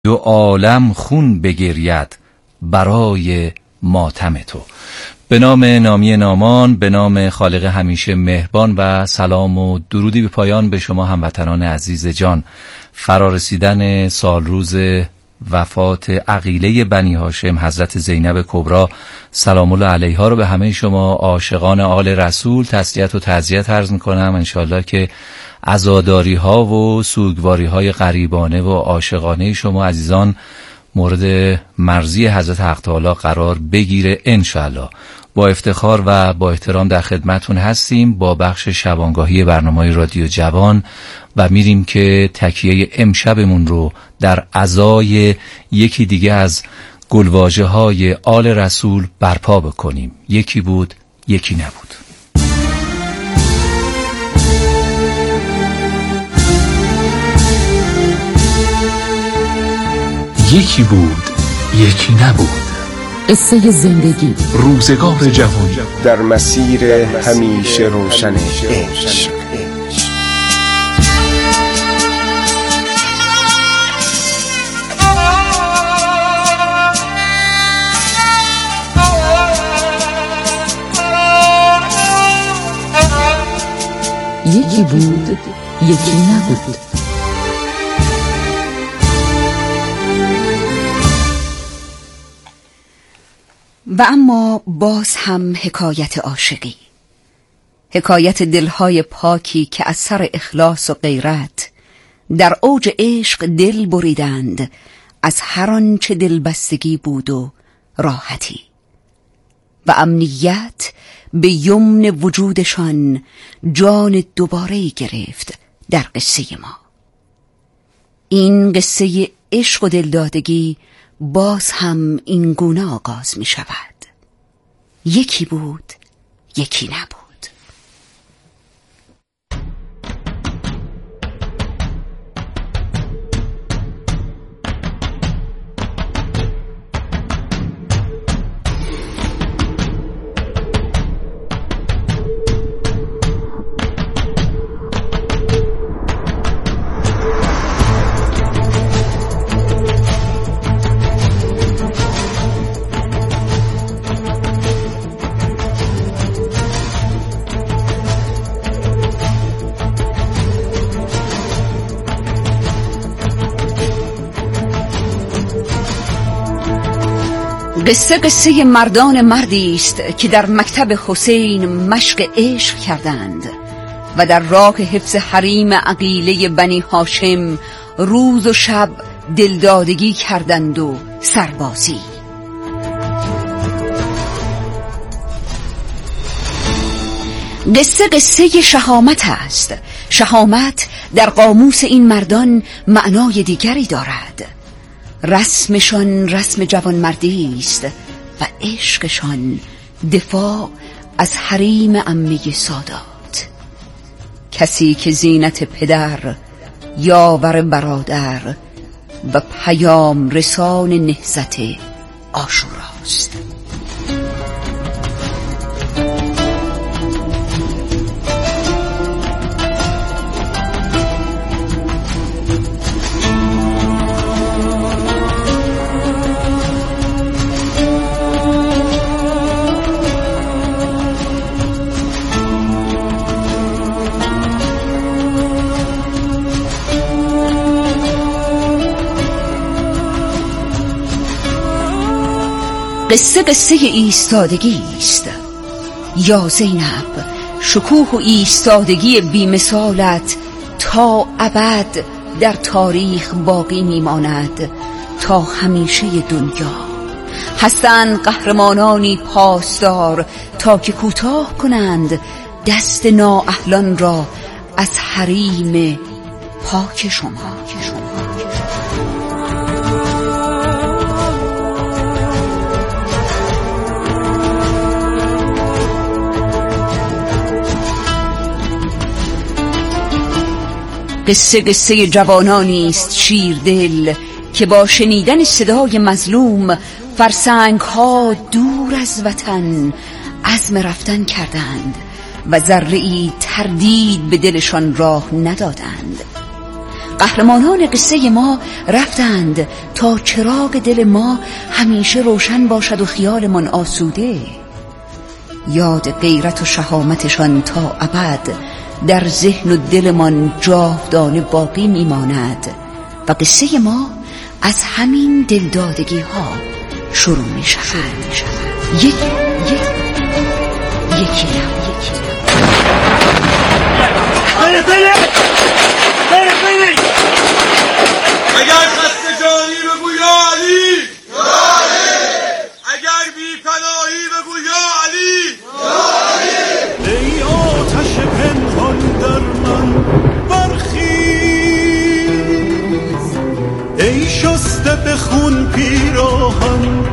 دو عالم خون بگرید برای ماتم تو. به نام نامی نامان، به نام خالق همیشه مهربان و سلام و درودی به پایان به شما هموطنان عزیز جان. فرارسیدن سال روز وفات عقیله بنی هاشم حضرت زینب کبری سلام الله علیها رو به همه شما عاشقان آل رسول تسلیت و تعزیت عرض میکنم. انشالله که عزاداری ها و سوگواری های غریبانه و عاشقانه شما عزیزان مورد مرضی حضرت حق تعالی قرار بگیره انشالله. با افتخار و با احترام در خدمتون هستیم با بخش شبانگاهی برنامه رادیو جوان و میریم که تکیه امشبمون رو در عزای یکی دیگه از گلواژه های آل رسول برپا بکنیم. یکی بود یکی نبود. یکی بود یکی نبود. قصه زندگی، روزگار جوانی در مسیر همیشه روشن عشق. یکی بود یکی نبود. و اما باز هم حکایت عاشقی، حکایت دلهای پاکی که از سر اخلاص و غیرت در اوج عشق دل بریدند از هر آنچه دلبستگی بود و راحتی و امنیت به یمن وجودشان جان دوباره گرفت در قصه ما. این قصه عشق و دلدادگی باز هم این گونه آغاز می شود. یکی بود یکی نبود. قصه مردان مردی است که در مکتب حسین مشق عشق کردند و در راه حفظ حریم عقیله بنی هاشم روز و شب دلدادگی کردند و سربازی. قصه شهامت است. شهامت در قاموس این مردان معنای دیگری دارد. رسمشان رسم جوانمردی است و عشقشان دفاع از حریم عمه سادات. کسی که زینت پدر، یاور برادر و پیام رسان نهضت عاشوراست. قصه ایستادگی است. یا زینب، شکوه و ایستادگی بی‌مثالت تا ابد در تاریخ باقی میماند تا همیشه دنیا. هستند قهرمانانی پاسدار تا که کوتاه کنند دست نااهلان را از حریم پاک شما. قصه جوانانی است شیردل که با شنیدن صدای مظلوم فرسنگ ها دور از وطن عزم رفتن کردند و ذره‌ای تردید به دلشان راه ندادند. قهرمانان قصه ما رفتند تا چراغ دل ما همیشه روشن باشد و خیالمان آسوده. یاد غیرت و شهامتشان تا ابد در ذهن و دلمان جاودانه باقی میماند و قصه ما از همین دلدادگی ها شروع می شود. یکی اگر خسته جانی بگو یا علی، اگر بی پناهی بگو یا علی. ای آتش پنهان در من برخیز، ای شسته به خون پیراهن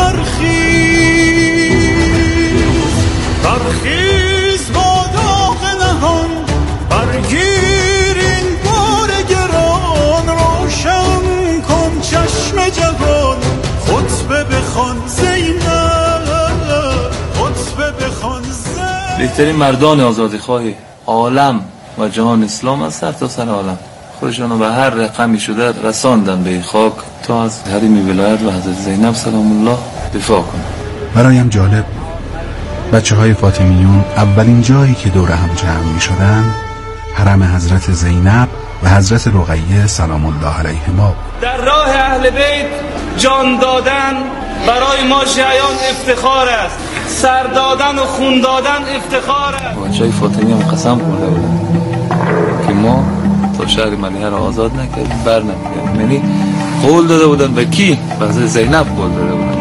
برخیز با داغ نهان، برگیر این بار گران، روشن کن چشم جوان، خطبه بخوان زینب، خطبه بخوان زینب. بهترین مردان آزادیخواه عالم و جهان اسلام از سرتاسر عالم خودشانو به هر رقمی شده رساندن به خاک تا از حریم ولایت و حضرت زینب سلام الله دفاع کنن. برایم جالب بچه‌های فاطمیون اولین جایی که دور هم جمع می شدن حرم حضرت زینب و حضرت رقیه سلام الله علیهما. در راه اهل بیت جان دادن برای ما شیعیان افتخار است، سر دادن و خون دادن افتخار است. بچه‌های فاطمی هم قسم خورده بودن که ما تا شهر ملیحه را آزاد نکردیم، بر نمی‌گردیم. یعنی قول داده بودن به کی؟ به حضرت زینب قول داده بودن.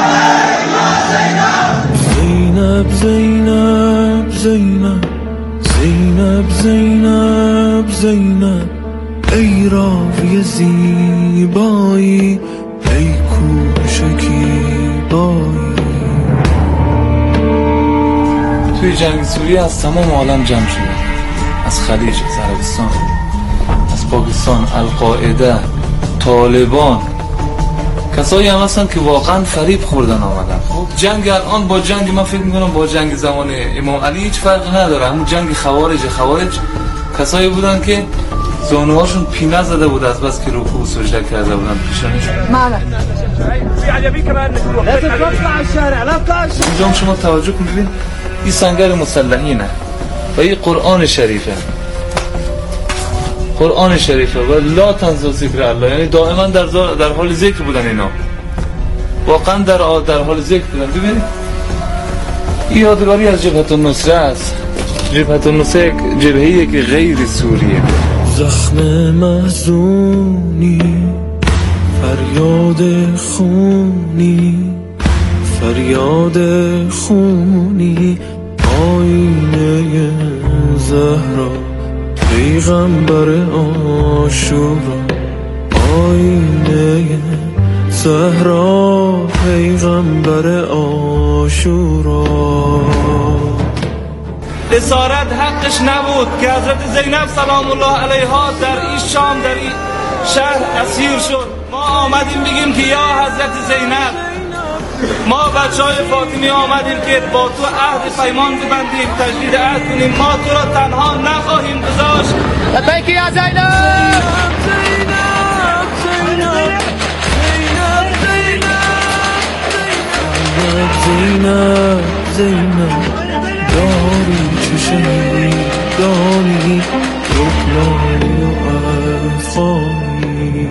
زینب زینب زینب زینب زینب زینب، ای راوی زیبایی، ای کوشکیبایی. توی جنگ سوریه از تمام عالم جمع شده، از خلیج، از عربستان، از پاکستان، القاعده، طالبان، کسایی هم هستن که واقعا فریب خوردن آمدن. خب جنگ الان با جنگ، من فکر میکنم با جنگ زمان امام علی هیچ فرق نداره. همون جنگ خوارج کسایی بودن که زانوهاشون پینه زده بود از بس که رکوع و سجده کرده بودن پیشانشون. اینجا شما توجه کن ببین، این سنگر مسلحینه و این قرآن شریفه، قرآن شریفه و لا تنسوا ذکر الله، یعنی دائما در حال ذکر بودن اینا، واقعا در حال ذکر بودن. ببینید این یادگاری از جبهه النصره است. جبهه النصره جبهه‌ایه که غیر سوریه. زخم محزونی، فریاد خونی، فریاد خونی، آینه زهرا، پیغمبر عاشورا، آینه زهرا، پیغمبر عاشورا. اسارت حقش نبود که حضرت زینب سلام الله علیها در این شام، در این شهر اسیر شد. ما آمدیم بگیم که یا حضرت زینب، ما بچهای فاطمی آمدیم که با تو عهد پیمان ببندیم، تجدید عهد کنیم، ما تو را تنها نخواهیم گذاشت. لبیک یا زینب، زینب، زینب، زینب، زینب، زینب، داری چشمی، داری رکنانی و افغانی.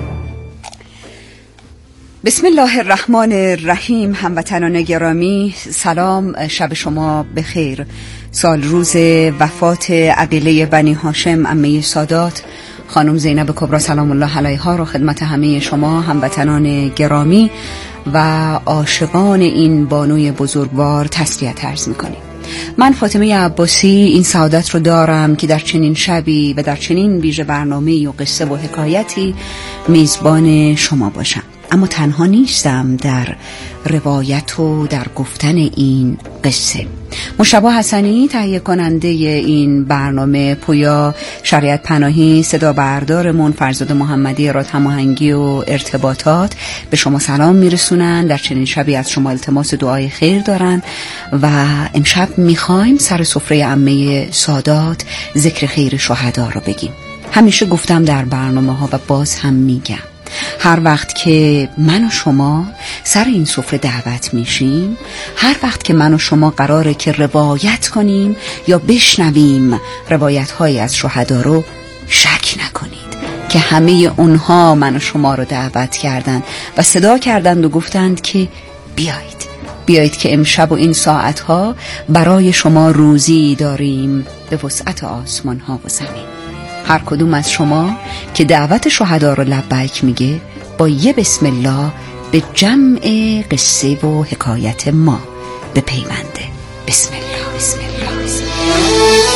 بسم الله الرحمن الرحیم. هموطنان گرامی سلام، شب شما بخیر. سال روز وفات عقیله بنی هاشم عمه سادات خانم زینب کبری سلام الله علیها را خدمت همه شما هموطنان گرامی و عاشقان این بانوی بزرگوار تسلیت عرض می‌کنیم. من فاطمه عباسی این سعادت رو دارم که در چنین شبی و در چنین ویژه برنامه‌ای و قصه و حکایتی میزبان شما باشم. اما تنها نیستم در روایت و در گفتن این قصه. مشتبه حسنی تهیه کننده این برنامه، پویا شریعت پناهی صدا بردارمون، فرزاد محمدی اراد هماهنگی و ارتباطات به شما سلام میرسونن. در چنین شبی از شما التماس دعای خیر دارن و امشب میخوایم سر سفره عمه سادات ذکر خیر شهدا رو بگیم. همیشه گفتم در برنامه ها و باز هم میگم، هر وقت که من و شما سر این سفره دعوت میشیم، هر وقت که من و شما قراره که روایت کنیم یا بشنویم روایت های از شهدا رو، شک نکنید که همه اونها من و شما رو دعوت کردند و صدا کردند و گفتند که بیایید که امشب و این ساعتها برای شما روزی داریم به وسعت آسمان ها و زمین. هر کدوم از شما که دعوت شهدا رو لبیک میگه، با یه بسم الله به جمع قصه و حکایت ما به پیونده. بسم الله، بسم الله، بسم الله.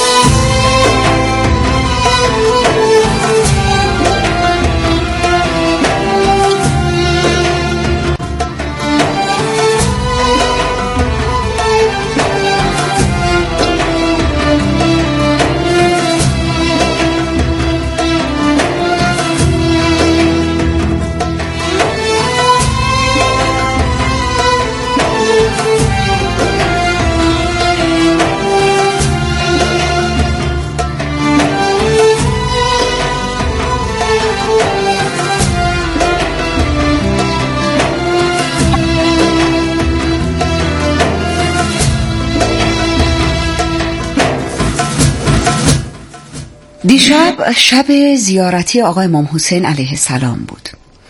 دیشب شب زیارتی آقای امام حسین علیه السلام بود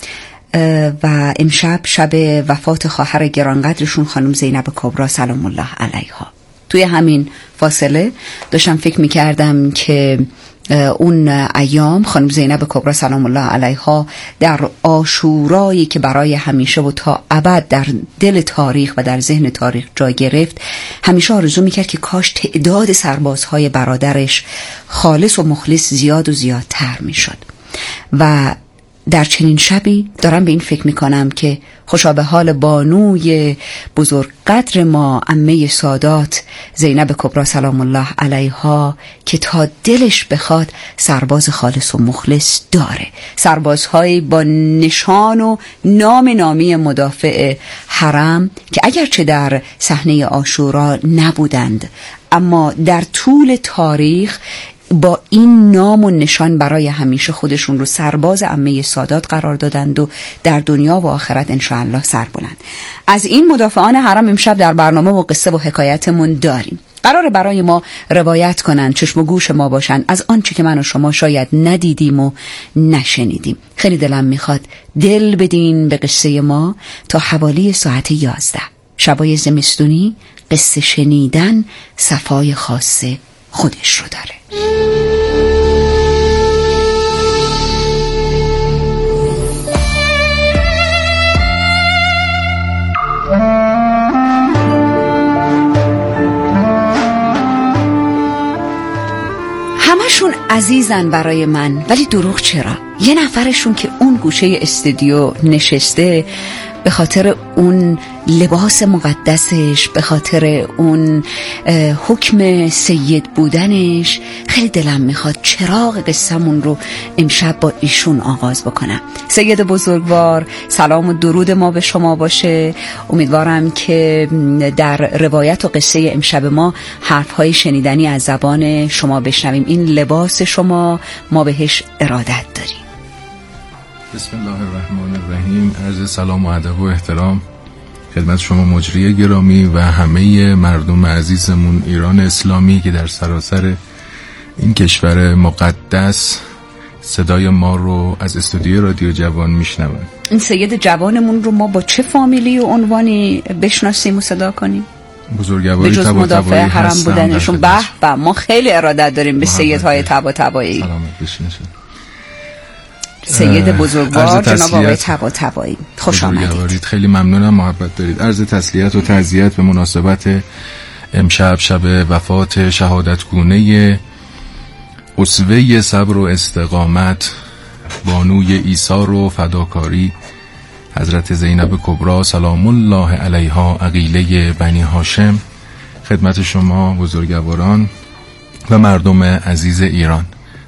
و امشب شب وفات خواهر گرانقدرشون خانم زینب کبرا سلام الله علیها. توی همین فاصله داشتم فکر میکردم که اون ایام خانم زینب کبرا سلام الله علیها در عاشورایی که برای همیشه و تا ابد در دل تاریخ و در ذهن تاریخ جای گرفت، همیشه آرزو میکرد که کاش تعداد سربازهای برادرش خالص و مخلص زیاد و زیادتر میشد. و در چنین شبی دارم به این فکر میکنم که خوشا به حال بانوی بزرگ قدر ما عمه سادات زینب کبرا سلام الله علیها که تا دلش بخواد سرباز خالص و مخلص داره، سربازهایی با نشان و نامی مدافع حرم که اگرچه در صحنه عاشورا نبودند اما در طول تاریخ با این نام و نشان برای همیشه خودشون رو سرباز عمه سادات قرار دادند و در دنیا و آخرت انشاءالله سربلند. از این مدافعان حرم امشب در برنامه و قصه و حکایتمون داریم. قراره برای ما روایت کنن، چشم و گوش ما باشن از آنچه که من و شما شاید ندیدیم و نشنیدیم. خیلی دلم میخواد دل بدین به قصه ما تا حوالی ساعت 11. شبای زمستونی قصه شنیدن صفای خاص خودش رو داره. همشون عزیزن برای من، ولی دروغ چرا؟ یه نفرشون که اون گوشه استودیو نشسته به خاطر اون لباس مقدسش، به خاطر اون حکم سید بودنش، خیلی دلم میخواد چراغ قصه‌مون رو امشب با ایشون آغاز بکنم. سید بزرگوار، سلام و درود ما به شما باشه. امیدوارم که در روایت و قصه امشب ما حرفهای شنیدنی از زبان شما بشنویم. این لباس شما، ما بهش ارادت داریم. بسم الله الرحمن الرحیم. عرض سلام و ادب و احترام خدمت شما مجری گرامی و همه مردم عزیزمون ایران اسلامی که در سراسر این کشور مقدس صدای ما رو از استودیو رادیو جوان میشنون. این سید جوانمون رو ما با چه فامیلی و عنوانی بشناسیم و صدا کنیم؟ بزرگواری به جز مدافع حرم بودنشون. به ما خیلی ارادت داریم به سیدهای طباطبایی. سلامت بشین. سید بزرگوار جناب آقای طباطبایی، خوش آمدید. خیلی ممنونم، محبت دارید. عرض تسلیت و تعزیت به مناسبت امشب شب وفات شهادتگونه اسوه صبر و استقامت، بانوی ایثار و فداکاری، حضرت زینب کبرا سلام الله علیها، عقیله بنی هاشم. خدمت شما بزرگواران و مردم عزیز ایران.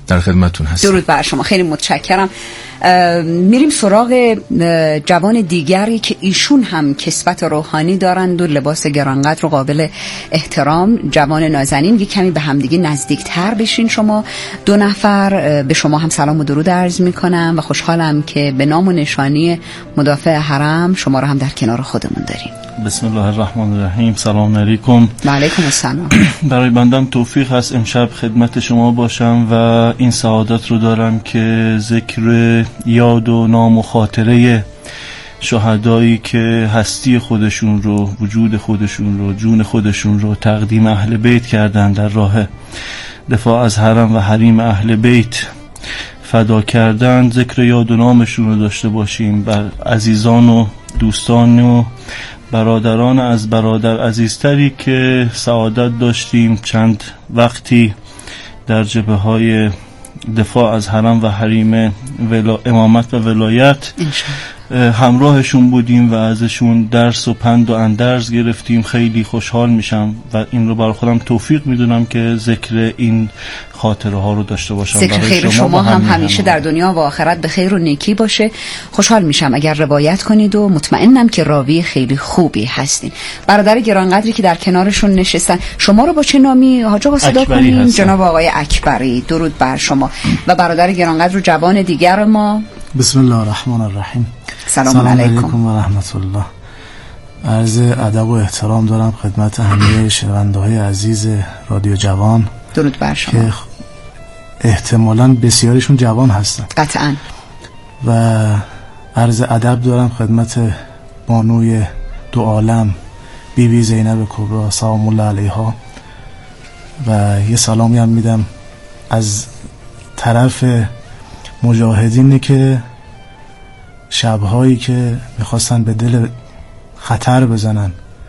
در خدمتتون هستم. درود بر شما، خیلی متشکرم. میریم سراغ جوان دیگری که ایشون هم کسبت روحانی دارند و لباس گرانقدر و قابل احترام. جوان نازنین، یک کمی به همدیگه نزدیکتر بشین. شما دو نفر، به شما هم سلام و درود عرض میکنم و خوشحالم که به نام و نشانی مدافع حرم شما رو هم در کنار خودمون داریم. بسم الله الرحمن الرحیم. سلام علیکم. و علیکم السلام. برای بندم توفیق هست امشب خدمت شما باشم و این سعادت رو دارم که ذکر یاد و نام و خاطره شهدایی که هستی خودشون رو، وجود خودشون رو، جون خودشون رو تقدیم اهل بیت کردن، در راه دفاع از حرم و حریم اهل بیت فدا کردن، ذکر یاد و نامشون رو داشته باشیم. بر عزیزان و دوستان و برادران از برادر عزیزتری که سعادت داشتیم چند وقتی در جبهه‌های دفاع از حرم و حریم امامت و ولایت همراهشون بودیم و ازشون درس و پند و اندرز گرفتیم. خیلی خوشحال میشم و این رو برای خودم توفیق میدونم که ذکر این خاطره ها رو داشته باشم. ذکر خیر شما هم همیشه در دنیا و آخرت به خیر و نیکی باشه. خوشحال میشم اگر روایت کنید و مطمئنم که راوی خیلی خوبی هستین. برادر گرانقدری که در کنارشون نشستن، شما رو با چه نامی حاج آقا صدا کنیم؟ جناب آقای اکبری. درود بر شما. و برادر گرانقدر و جوان دیگر ما، بسم الله الرحمن الرحیم. سلام علیکم و رحمت الله. عرض ادب و احترام دارم خدمت همه شنونده‌های عزیز رادیو جوان. درود بر شما. که احتمالاً بسیارشون جوان هستن قطعاً. و عرض ادب دارم خدمت بانوی دو عالم بی بی زینب کبرا سلام الله علیها و یه سلامی هم میدم از طرف مجاهدینی که شبهایی که میخواستن به دل خطر بزنن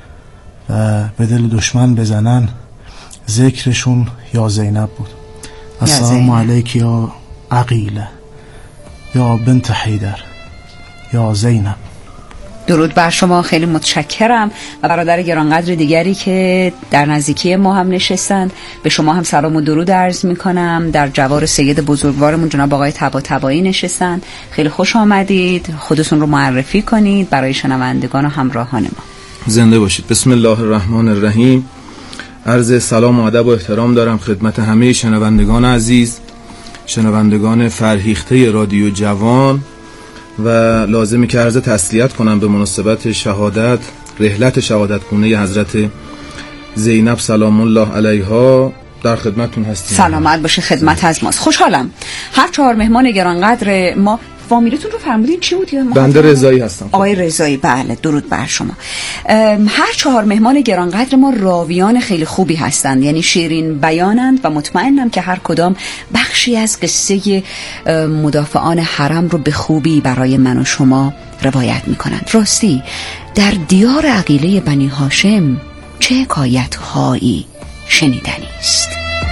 و به دل دشمن بزنن، ذکرشون یا زینب بود. السلام علیک یا عقیله یا بنت حیدر یا زینب. درود بر شما، خیلی متشکرم. و برادر گرانقدر دیگری که در نزدیکی ما هم نشستن، به شما هم سلام و درود عرض میکنم. در جوار سید بزرگوارمون جناب آقای طباطبایی نشستن. خیلی خوش آمدید. خودتون رو معرفی کنید برای شنوندگان و همراهان ما. زنده باشید. بسم الله الرحمن الرحیم. عرض سلام و ادب و احترام دارم خدمت همه شنوندگان عزیز، شنوندگان فرهیخته رادیو جوان و لازمی که عرض تسلیت کنم به مناسبت شهادت، رحلت شهادتگونه حضرت زینب سلام الله علیها. در خدمتتون هستیم. سلامت باشه، خدمت از ماست. خوشحالم. هر چهار مهمان گرانقدر ما، فامیلتون رو فرمودین چی بود؟ بنده رضایی هستم. آقای رضایی. بله، درود بر شما. هر چهار مهمان گرانقدر ما راویان خیلی خوبی هستند، یعنی شیرین بیانند و مطمئنم که هر کدام بخشی از قصه مدافعان حرم رو به خوبی برای من و شما روایت میکنند. راستی در دیار عقیله بنی هاشم چه حکایت هایی شنیدنی است؟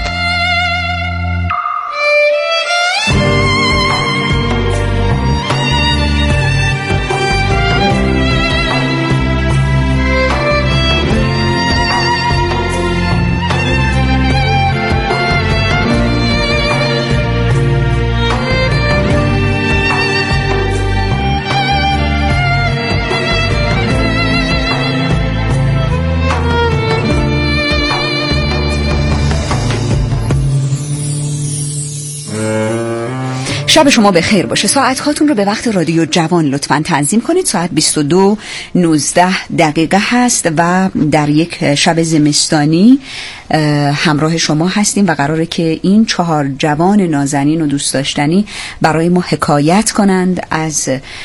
شب شما به خیر باشه. ساعت هاتون رو به وقت رادیو جوان لطفاً تنظیم کنید. ساعت 22:19 هست و در یک شب زمستانی همراه شما هستیم و قراره که این چهار جوان نازنین و دوست داشتنی برای ما حکایت کنند از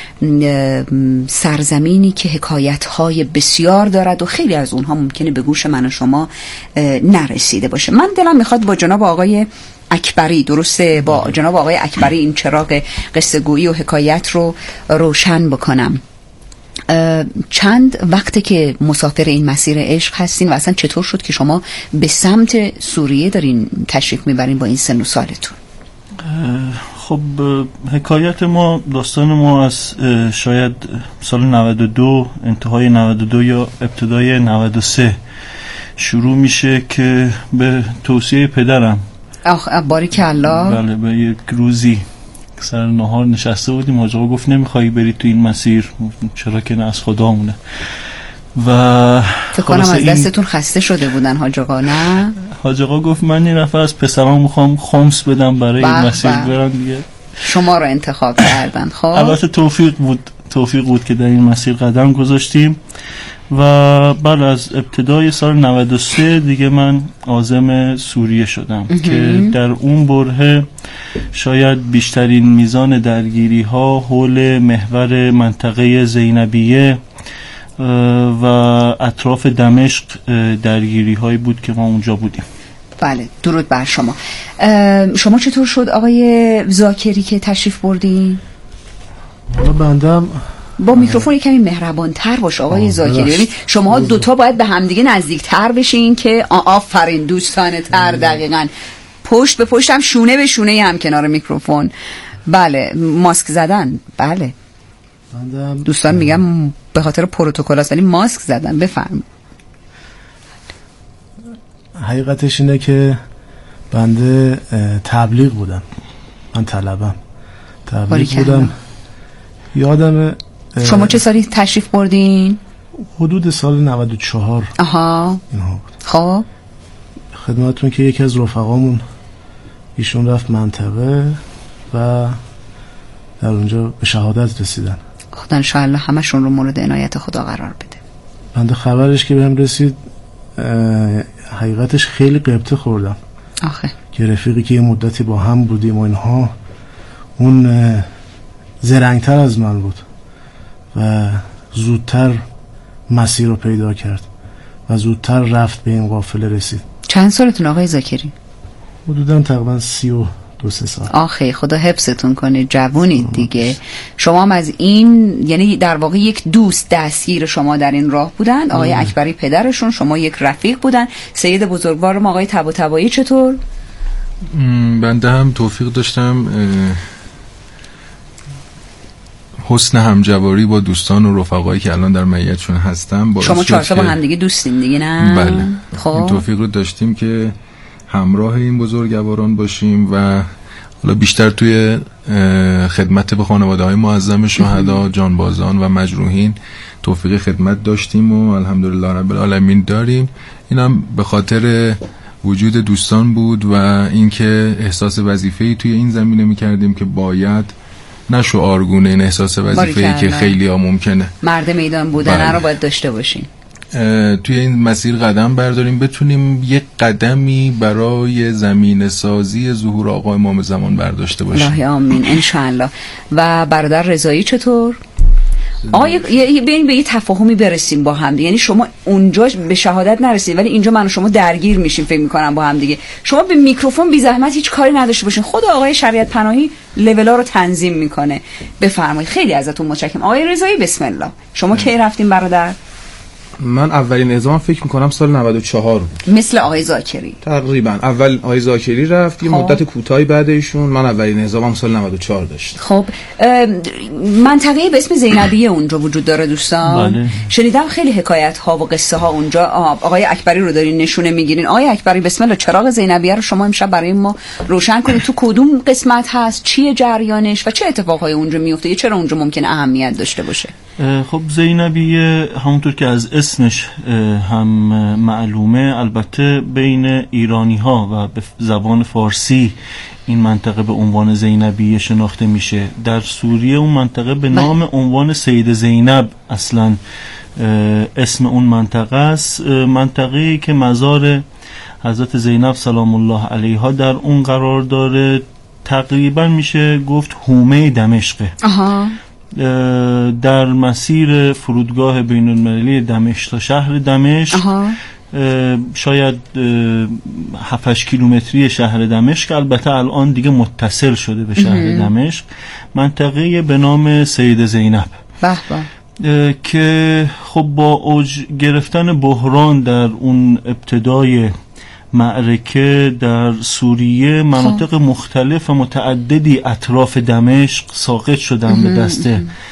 سرزمینی که حکایت‌های بسیار دارد و خیلی از اونها ممکنه به گوش من و شما نرسیده باشه. من دلم میخواد با جناب آقای اکبری، درسته، با جناب آقای اکبری این چراغ قصه گویی و حکایت رو روشن بکنم. چند وقته که مسافر این مسیر عشق هستین و اصلا چطور شد که شما به سمت سوریه دارین تشریف میبرین با این سن و سالتون؟ خب حکایت ما، داستان ما از شاید سال 92، انتهای 92 یا ابتدای 93 شروع میشه که به توصیه پدرم باریکالله. بله، به یک روزی سر نهار نشسته بودیم، حاج آقا گفت نمیخوایی بری تو این مسیر؟ چرا که نه، از خدامونه. و فکر کنم از دستتون خسته شده بودن حاج آقا، نه؟ حاج آقا گفت من این نفر از پسرام میخوام خمس بدم برای این مسیر برم دیگه. شما رو انتخاب کردن. خب البته توفیق بود که در این مسیر قدم گذاشتیم. و بعد از ابتدای سال 93 دیگه من عازم سوریه شدم که در اون برهه شاید بیشترین میزان درگیری ها حول محور منطقه زینبیه و اطراف دمشق درگیری هایی بود که ما اونجا بودیم. بله، درود بر شما. شما چطور شد آقای زاکری که تشریف بردین؟ بندم با میکروفون کمی مهربان تر باش آقای زاکری. ببین شما دوتا باید به همدیگه نزدیک تر بشین که آفرین دوستانه تر. دقیقاً پشت به پشتم، شونه به شونه هم کنار میکروفون. بله، ماسک زدن. بله دوستان میگم به خاطر پروتکل است ولی ماسک زدن. بفرم. حقیقتش اینه که بنده تبلیغ بودم، من طلبم تبلیغ بودم. یادم شما چه سالی تشریف بردین؟ حدود سال 94. آها. اینها بود. خب خدمتتون که یکی از رفقامون ایشون رفت منطقه و در اونجا به شهادت رسیدن. خدا انشاءالله همشون رو مورد عنایت خدا قرار بده. بنده خبرش که بهم رسید حقیقتش خیلی قبطه خوردم. آخه که رفیقی که یه مدتی با هم بودیم و اینها، اون زرنگتر از من بود و زودتر مسیر رو پیدا کرد و زودتر رفت به این قافله رسید. چند سالتون آقای زاکری؟ حدوداً تقریباً 32-33 سال. آخه خدا حفظتون کنه، جوونید دیگه. شما هم از این، یعنی در واقع یک دوست دستگیر شما در این راه بودن، آقای اکبری پدرشون، شما یک رفیق بودن. سید بزرگوارم آقای طباطبایی چطور؟ بنده هم توفیق داشتم حسن همجواری با دوستان و رفقایی که الان در معیتشون هستم. شما 4 تا با هم دیگه دوستین دیگه، نه؟ بله. خب این توفیق رو داشتیم که همراه این بزرگواران باشیم و حالا بیشتر توی خدمت به خانواده های معظم شهدا، جانبازان و مجروحین توفیق خدمت داشتیم و الحمدلله رب العالمین داریم. اینم به خاطر وجود دوستان بود و اینکه احساس وظیفه‌ای توی این زمینه می‌کردیم که باید نه شعارگونه این احساس وظیفه‌ای که خیلی ها ممکنه مرد میدان بودن رو باید داشته باشیم، توی این مسیر قدم برداریم، بتونیم یک قدمی برای زمین سازی ظهور آقا امام زمان برداشته باشیم. الله آمین انشاءالله. و برادر رضایی چطور؟ بیاییم به یه تفاهمی برسیم با هم دیگه. یعنی شما اونجا به شهادت نرسید ولی اینجا من و شما درگیر میشیم فکر میکنم با هم دیگه. شما به میکروفون بی زحمت هیچ کاری نداشته باشین، خود آقای شریعت پناهی لولا رو تنظیم میکنه. بفرمایید، خیلی ازتون متشکرم. آقای رضایی بسم الله، شما کی رفتین برادر؟ من اولین اعزام فکر میکنم سال 94 بود، مثل آقای زاکری تقریبا. اول آقای زاکری رفت یه مدت کوتاهی بعد ایشون، من اولین اعزامم سال 94 داشتم. خب منطقه به اسم زینبیه اونجا وجود داره دوستان؟ بله. شنیدم خیلی حکایت ها و قصه ها اونجا. آقای اکبری رو دارین نشونه میگیرین. آقای اکبری بسم الله، چراغ زینبیه رو شما امشب برای ما روشن کنید. تو کدوم قسمت هست، چیه جریانش و چه اتفاقایی اونجا میفته، چرا اونجا ممکنه اهمیت داشته باشه؟ خب زینبیه همونطور که از اسمش هم معلومه، البته بین ایرانی ها و به زبان فارسی این منطقه به عنوان زینبیه شناخته میشه. در سوریه اون منطقه به نام عنوان سید زینب اصلا اسم اون منطقه است. منطقه‌ای که مزار حضرت زینب سلام الله علیها در اون قرار داره، تقریبا میشه گفت حومه دمشقه. در مسیر فرودگاه بین المللی دمشق تا شهر دمشق، شاید 7-8 کیلومتری شهر دمشق، البته الان دیگه متصل شده به شهر دمشق، منطقه به نام سید زینب که خب با اوج گرفتن بحران در اون ابتدای معرکه در سوریه، مناطق مختلف و متعددی اطراف دمشق ساقط شدن به دست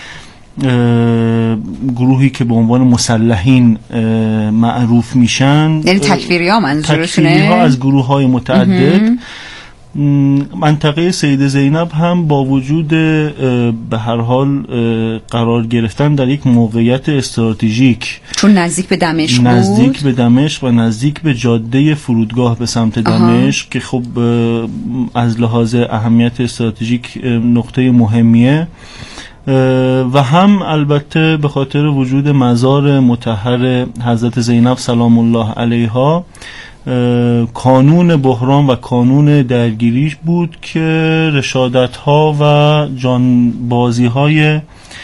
گروهی که به عنوان مسلحین معروف میشن. یعنی تکفیری ها منظورشونه؟ تکفیری ها از گروه های متعدد منطقه سید زینب هم با وجود به هر حال قرار گرفتن در یک موقعیت استراتژیک، چون نزدیک به دمشق بود، نزدیک به دمشق و نزدیک به جاده فرودگاه به سمت دمشق که خب از لحاظ اهمیت استراتژیک نقطه مهمیه، و هم البته به خاطر وجود مزار مطهر حضرت زینب سلام الله علیها کانون بحران و کانون درگیریش بود که رشادت‌ها و جانبازی‌های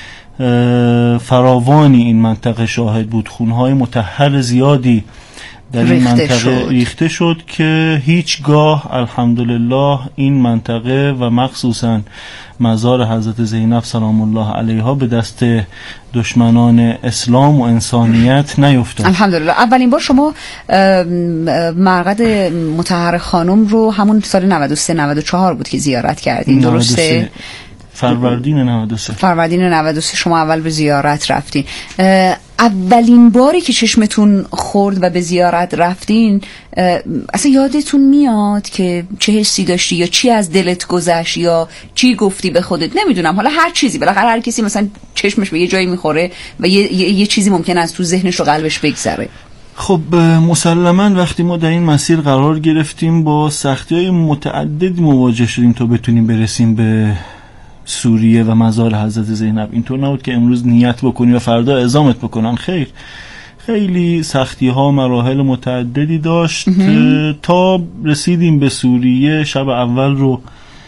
فراوانی این منطقه شاهد بود. خونهای مطهر زیادی در این منطقه ریخته شد که هیچگاه الحمدلله این منطقه و مخصوصا مزار حضرت زینب سلام الله علیها به دست دشمنان اسلام و انسانیت نیفتاد. الحمدلله. اولین بار شما مرقد مطهر خانم رو همون سال 93 94 بود که زیارت کردین، درسته؟ فروردین 93. فروردین 93 شما اول به زیارت رفتین. اولین باری که چشمتون خورد و به زیارت رفتین اصلا یادتون میاد که چه حسی داشتی یا چی از دلت گذشت یا چی گفتی به خودت؟ نمیدونم، حالا هر چیزی، بالاخره هر کسی مثلا چشمش به یه جایی میخوره و یه چیزی ممکنه از تو ذهنش و قلبش بگذره. خب مسلماً وقتی ما در این مسیر قرار گرفتیم با سختی‌های متعددی مواجه شدیم تا بتونیم برسیم به سوریه و مزار حضرت زینب. اینطور نبود که امروز نیت بکنی و فردا اعزامت بکنن، خیر، خیلی سختی ها مراحل متعددی داشت تا رسیدیم به سوریه. شب اول رو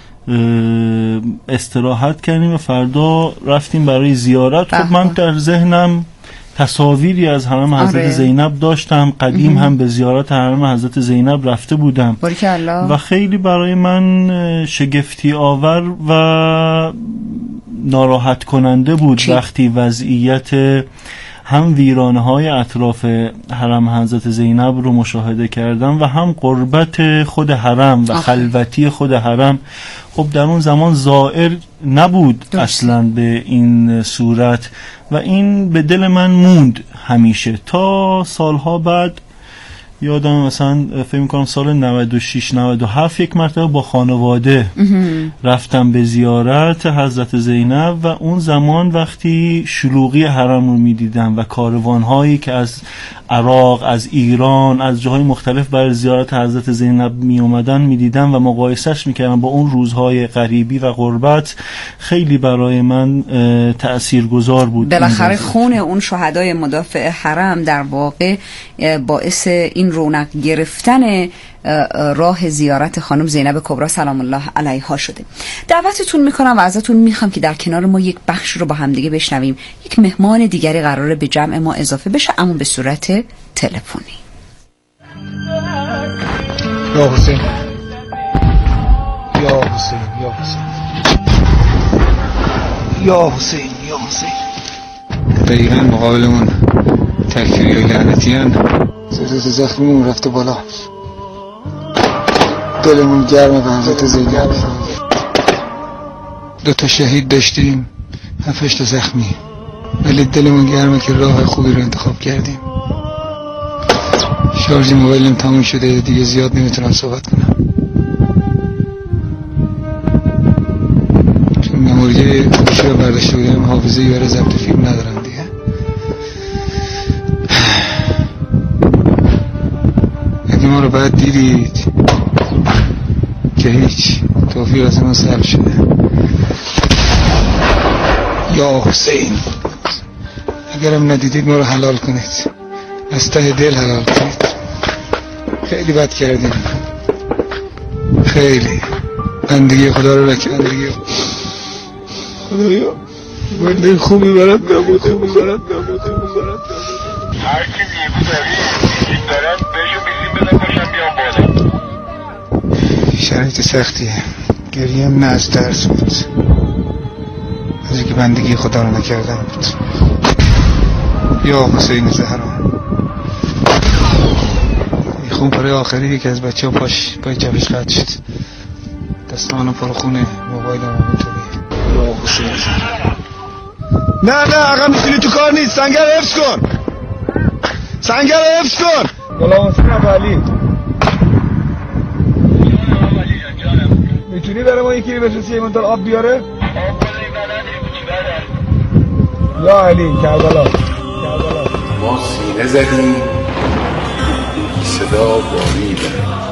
استراحت کردیم و فردا رفتیم برای زیارت. خب من در ذهنم تصاویری از حرم حضرت زینب داشتم، قدیم هم به زیارت حرم حضرت زینب رفته بودم و خیلی برای من شگفتی آور و ناراحت کننده بود وقتی وضعیت هم ویرانه‌های اطراف حرم حضرت زینب رو مشاهده کردم و هم غربت خود حرم و خلوتی خود حرم. خب در اون زمان زائر نبود اصلا به این صورت و این به دل من موند همیشه تا سالها بعد. یادم مثلا فکر می‌کنم سال 96 97 یک مرتبه با خانواده رفتم به زیارت حضرت زینب و اون زمان وقتی شلوغی حرم رو می‌دیدم و کاروان‌هایی که از عراق، از ایران، از جاهای مختلف برای زیارت حضرت زینب می اومدن می‌دیدم و مقایسهش می‌کردم با اون روزهای غریبی و غربت، خیلی برای من تأثیرگذار بود. بالاخره خون اون شهدای مدافع حرم در واقع باعث این رونق گرفتن راه زیارت خانم زینب کبری سلام الله علیها شده. دعوتتون میکنم و ازتون میخوام که در کنار ما یک بخش رو با هم دیگه بشنویم. یک مهمان دیگری قراره به جمع ما اضافه بشه، اما به صورت تلفنی. یا حسین، یا حسین، یا حسین، یا حسین، یا حسین. دقیقا مقابلمون تکفیری و لعنتی هن. صورت زخمیمون رفته بالا، دلمون گرمه به حضرت زینب. 2 شهید داشتیم، 7 زخمی، ولی دلمون گرمه که راه خوبی رو انتخاب کردیم. شارژ موبایلم تموم شده، دیگه زیاد نمیتونم صحبت کنم چون مموری گوشی رو برداشته بودم، حافظه برای ضبط فیلم ندارم دیگه. اگه ما رو بعد دیدید که هیچ توفیق از ما سلب شده. یا حسین، اگرم ندیدید ما رو حلال کنید، از ته دل حلال کنید. خیلی بد کردیم، خیلی بندگی خدا رو نکردیم. خدایا بنده خوبی برات نبوده. هر کی بیبو داری این دارن بهشو بیزیم بدن باشم بیان بالا. شرایط سختیه، گریم نه از درس بود، از اینکه بندگی خدا رو نکردن بود. یا حسین زهرا، خون پاره آخری که از بچه ها پای جبش قطع شد، دستانم پر خونه، موبایلم هم اینطوریه. یا حسین زهرا. نه آقا میتونی تو کار نیست، سنگر حفظ کن، سنگر حفظ کن. غلام حسین علی. میتونی برای ما یکی بفرستی یه مقدار آب بیاره؟ یا علی کربلا ما سینه زدیم صدا بارید